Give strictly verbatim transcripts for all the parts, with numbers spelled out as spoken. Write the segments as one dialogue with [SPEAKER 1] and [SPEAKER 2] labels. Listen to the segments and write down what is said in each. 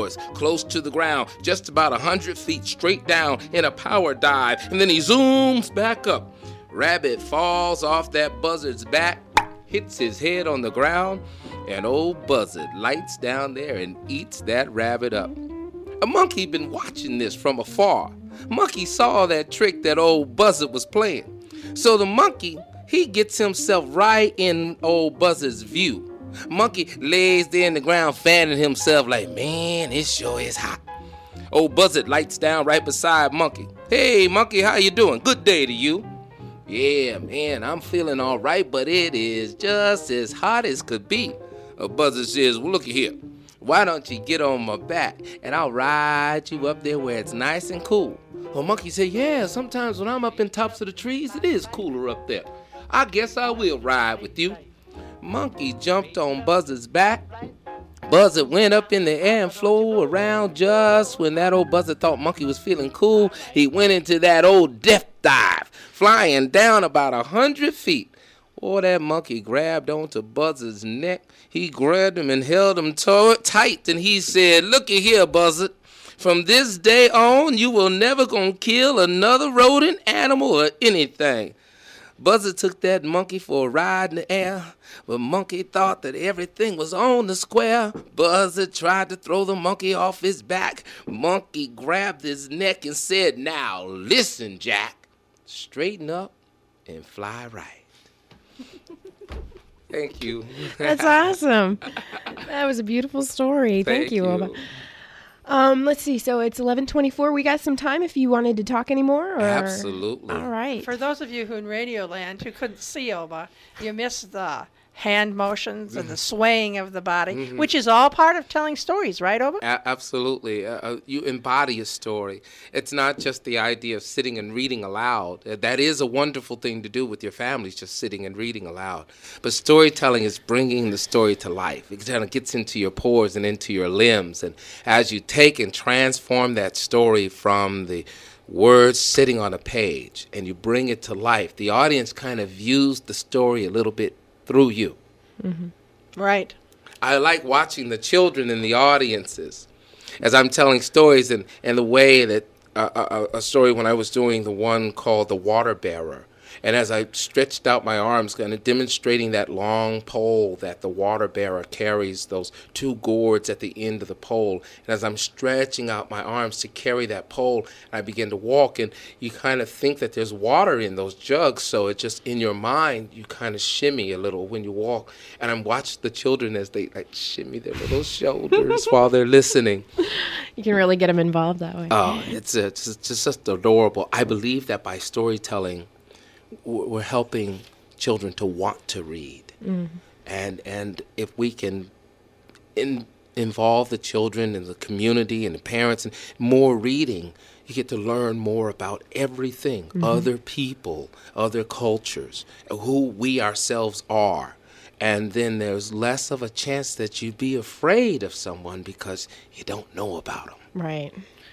[SPEAKER 1] soars close to the ground, just about a hundred feet straight down in a power dive, and then he zooms back up. Rabbit falls off that buzzard's back, hits his head on the ground, and old Buzzard lights down there and eats that rabbit up. A monkey been watching this from afar. Monkey saw that trick that old Buzzard was playing. So the monkey, he gets himself right in old Buzzard's view. Monkey lays there in the ground fanning himself like, man, it sure is hot. Old Buzzard lights down right beside Monkey. Hey, Monkey, how you doing? Good day to you. Yeah, man, I'm feeling all right, but it is just as hot as could be. Uh, Buzzard says, well, looky here. Why don't you get on my back, and I'll ride you up there where it's nice and cool. Well, Monkey said, yeah, sometimes when I'm up in tops of the trees, it is cooler up there. I guess I will ride with you. Monkey jumped on Buzzard's back. Buzzard went up in the air and flew around. Just when that old Buzzard thought Monkey was feeling cool, he went into that old death dive, flying down about a hundred feet. Oh, that monkey grabbed onto Buzzard's neck. He grabbed him and held him to- tight, and he said, looky here, Buzzard. From this day on, you will never gonna kill another rodent, animal, or anything. Buzzard took that monkey for a ride in the air, but Monkey thought that everything was on the square. Buzzard tried to throw the monkey off his back. Monkey grabbed his neck and said, now listen, Jack, straighten up and fly right. Thank you.
[SPEAKER 2] That's awesome. That was a beautiful story. Thank,
[SPEAKER 1] Thank
[SPEAKER 2] you.
[SPEAKER 1] you.
[SPEAKER 2] Um, let's see. So it's eleven twenty-four. We got some time if you wanted to talk anymore. Or?
[SPEAKER 1] Absolutely.
[SPEAKER 2] All right.
[SPEAKER 3] For those of you who in Radio Land who couldn't see Oba, you missed the hand motions and the swaying of the body, mm-hmm. which is all part of telling stories, right, Oba?
[SPEAKER 1] A- absolutely. Uh, you embody a story. It's not just the idea of sitting and reading aloud. Uh, that is a wonderful thing to do with your families, just sitting and reading aloud. But storytelling is bringing the story to life. It kind of gets into your pores and into your limbs. And as you take and transform that story from the words sitting on a page and you bring it to life, the audience kind of views the story a little bit through you.
[SPEAKER 3] Mm-hmm. Right.
[SPEAKER 1] I like watching the children in the audiences as I'm telling stories, and, and the way that uh, a, a story when I was doing the one called The Water Bearer. And as I stretched out my arms, kind of demonstrating that long pole that the water bearer carries, those two gourds at the end of the pole. And as I'm stretching out my arms to carry that pole, I begin to walk, and you kind of think that there's water in those jugs, so it just, in your mind, you kind of shimmy a little when you walk. And I'm watching the children as they like shimmy their little shoulders while they're listening.
[SPEAKER 2] You can really get them involved that way.
[SPEAKER 1] Oh, it's, it's, it's just adorable. I believe that by storytelling, we're helping children to want to read. Mm-hmm. And and if we can in, involve the children and the community and the parents in more reading, you get to learn more about everything, mm-hmm. other people, other cultures, who we ourselves are. And then there's less of a chance that you'd be afraid of someone because you don't know about them.
[SPEAKER 2] Right.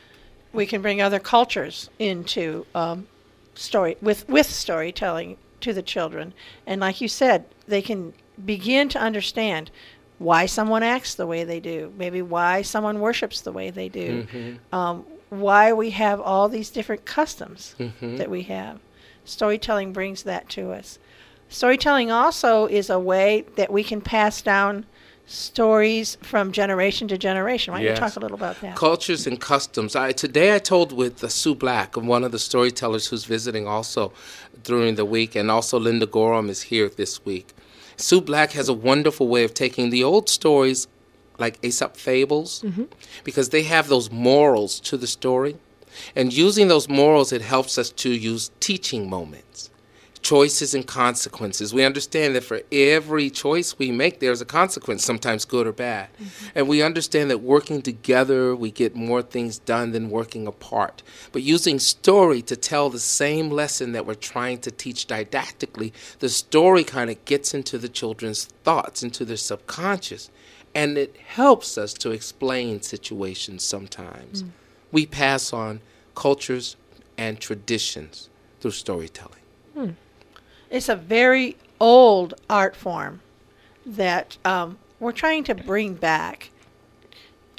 [SPEAKER 3] We can bring other cultures into um, story with with storytelling to the children, and like you said, they can begin to understand why someone acts the way they do, maybe why someone worships the way they do, mm-hmm. um, why we have all these different customs mm-hmm. that we have. Storytelling brings that to us. Storytelling also is a way that we can pass down stories from generation to generation. Why don't yes. you talk a little about that?
[SPEAKER 1] Cultures and customs. I, today I told with uh, Sue Black, one of the storytellers who's visiting also during the week, and also Linda Gorham is here this week. Sue Black has a wonderful way of taking the old stories like Aesop fables, mm-hmm. because they have those morals to the story. And using those morals, it helps us to use teaching moments. Choices and consequences. We understand that for every choice we make, there's a consequence, sometimes good or bad. Mm-hmm. And we understand that working together, we get more things done than working apart. But using story to tell the same lesson that we're trying to teach didactically, the story kind of gets into the children's thoughts, into their subconscious, and it helps us to explain situations sometimes. Mm. We pass on cultures and traditions through storytelling.
[SPEAKER 3] Hmm. It's a very old art form that um, we're trying to bring back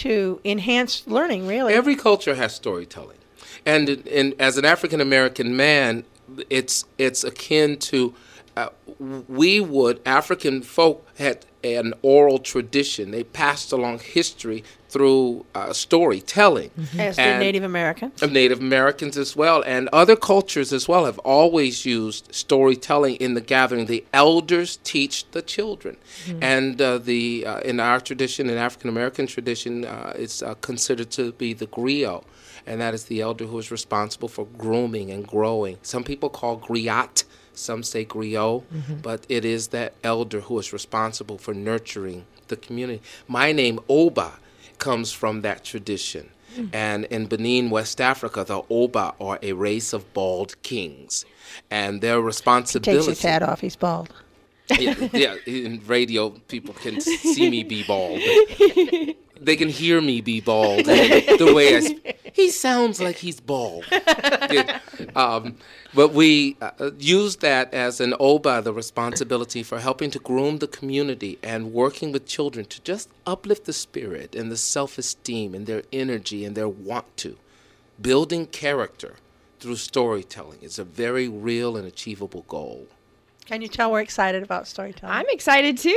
[SPEAKER 3] to enhance learning, really.
[SPEAKER 1] Every culture has storytelling. And, and as an African American man, it's it's akin to, uh, we would, African folk had an oral tradition. They passed along history through uh, storytelling.
[SPEAKER 3] Mm-hmm. As did
[SPEAKER 1] and
[SPEAKER 3] Native Americans.
[SPEAKER 1] Of Native Americans as well. And other cultures as well have always used storytelling in the gathering. The elders teach the children. Mm-hmm. And uh, the uh, in our tradition, in African American tradition, uh, it's uh, considered to be the griot. And that is the elder who is responsible for grooming and growing. Some people call griot, some say griot, mm-hmm. but it is that elder who is responsible for nurturing the community. My name, Oba, comes from that tradition. Mm-hmm. And in Benin, West Africa, the Oba are a race of bald kings. And their responsibility...
[SPEAKER 3] He takes his hat off, he's bald.
[SPEAKER 1] Yeah, yeah, in radio, people can see me be bald. They can hear me be bald. The way I sp- he sounds like he's bald. Yeah. Um, but we uh, use that as an Oba, the responsibility for helping to groom the community and working with children to just uplift the spirit and the self-esteem and their energy and their want to. Building character through storytelling is a very real and achievable goal.
[SPEAKER 3] Can you tell we're excited about storytelling?
[SPEAKER 2] I'm excited too.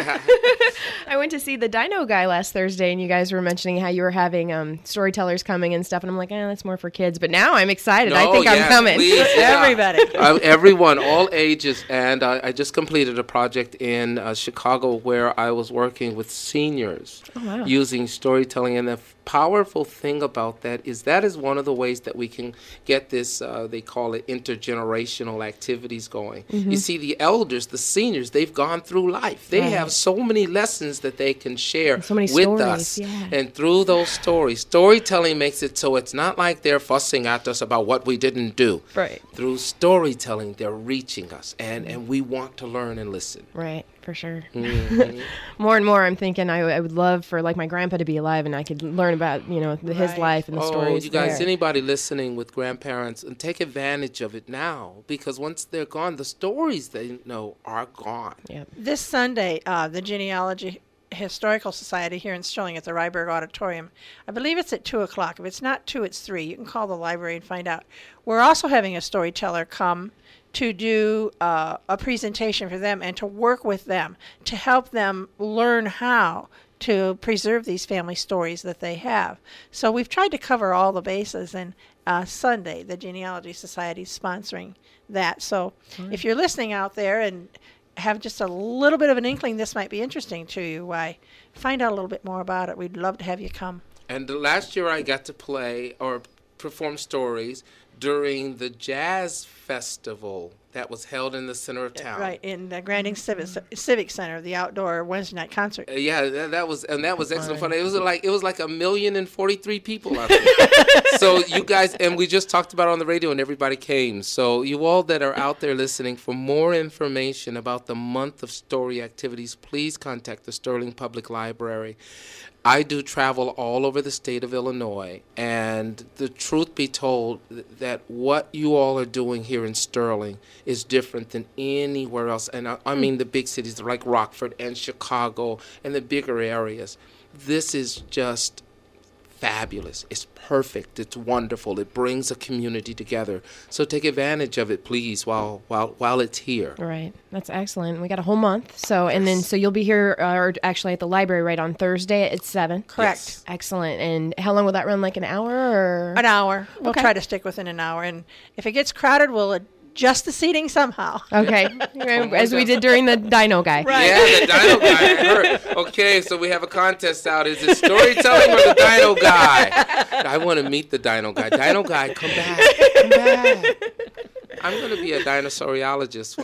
[SPEAKER 2] I went to see the Dino Guy last Thursday, and you guys were mentioning how you were having um, storytellers coming and stuff, and I'm like, eh, that's more for kids. But now I'm excited.
[SPEAKER 1] No,
[SPEAKER 2] I think
[SPEAKER 1] yes,
[SPEAKER 2] I'm coming.
[SPEAKER 1] Please, yeah.
[SPEAKER 3] Everybody.
[SPEAKER 1] uh, everyone, all ages. And uh, I just completed a project in uh, Chicago where I was working with seniors
[SPEAKER 2] oh, wow.
[SPEAKER 1] using storytelling. And the f- powerful thing about that is that is one of the ways that we can get this, uh, they call it intergenerational activities going. Mm-hmm. You see, the elders, the seniors, they've gone through life. They
[SPEAKER 2] right.
[SPEAKER 1] have so many lessons that they can share
[SPEAKER 2] so many
[SPEAKER 1] with
[SPEAKER 2] stories,
[SPEAKER 1] us.
[SPEAKER 2] yeah.
[SPEAKER 1] And through those stories, storytelling makes it so it's not like they're fussing at us about what we didn't do.
[SPEAKER 2] Right.
[SPEAKER 1] Through storytelling, they're reaching us, and, and we want to learn and listen.
[SPEAKER 2] Right, for sure.
[SPEAKER 1] Mm-hmm.
[SPEAKER 2] More and more, I'm thinking I, I would love for like my grandpa to be alive, and I could learn about you know the, his
[SPEAKER 3] Right.
[SPEAKER 2] life and the
[SPEAKER 1] oh,
[SPEAKER 2] stories.
[SPEAKER 1] you guys,
[SPEAKER 2] there.
[SPEAKER 1] anybody listening with grandparents, and take advantage of it now, because once they're gone, the stories they know are gone.
[SPEAKER 2] Yeah.
[SPEAKER 3] This Sunday, uh, the Genealogy Historical Society here in Sterling at the Ryberg Auditorium, I believe it's at two o'clock. If it's not two, it's three. You can call the library and find out. We're also having a storyteller come to do uh, a presentation for them and to work with them to help them learn how to preserve these family stories that they have. So we've tried to cover all the bases, and uh, Sunday, the Genealogy Society is sponsoring that. So mm-hmm. if you're listening out there and have just a little bit of an inkling this might be interesting to you, why, find out a little bit more about it. We'd love to have you come.
[SPEAKER 1] And the last year I got to play or perform stories during the jazz festival that was held in the center of town.
[SPEAKER 3] Right, in the Granding Civic, Civic Center, the outdoor Wednesday night concert.
[SPEAKER 1] Uh, yeah, that, that was and that was excellent fun. It was like it was like a million and forty-three people out there. So you guys, and we just talked about it on the radio, and everybody came. So you all that are out there listening, for more information about the month of story activities, please contact the Sterling Public Library. I do travel all over the state of Illinois, and the truth be told, that what you all are doing here in Sterling is different than anywhere else. And I, I mean the big cities like Rockford and Chicago and the bigger areas. This is just fabulous. It's perfect. It's wonderful. It brings a community together. So take advantage of it, please, while while while it's here.
[SPEAKER 2] Right. That's excellent. We got a whole month. So and then so you'll be here, uh, or actually at the library, right on Thursday at seven.
[SPEAKER 3] Correct.
[SPEAKER 1] Yes.
[SPEAKER 2] Excellent. And how long will that run? Like an hour or
[SPEAKER 3] An hour. We'll
[SPEAKER 2] Okay.
[SPEAKER 3] try to stick within an hour, and if it gets crowded, we'll adjust the seating somehow.
[SPEAKER 2] Okay. As we did during the Dino Guy.
[SPEAKER 3] Right.
[SPEAKER 1] Yeah, the Dino Guy. I heard. Okay, so we have a contest out. Is it storytelling or the Dino Guy? I want to meet the Dino Guy. Dino Guy, come back. Come back. I'm going to be a dinosauriologist.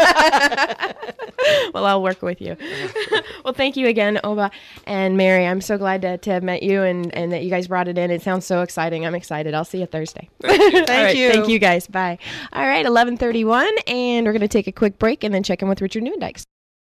[SPEAKER 2] Well, I'll work with you. Well, thank you again, Oba and Mary. I'm so glad to, to have met you and, and that you guys brought it in. It sounds so exciting. I'm excited. I'll see you Thursday.
[SPEAKER 1] Thank you.
[SPEAKER 3] Thank
[SPEAKER 2] All right,
[SPEAKER 3] you.
[SPEAKER 2] Thank you, guys. Bye. All right, eleven thirty-one, and we're going to take a quick break and then check in with Richard Newendykes.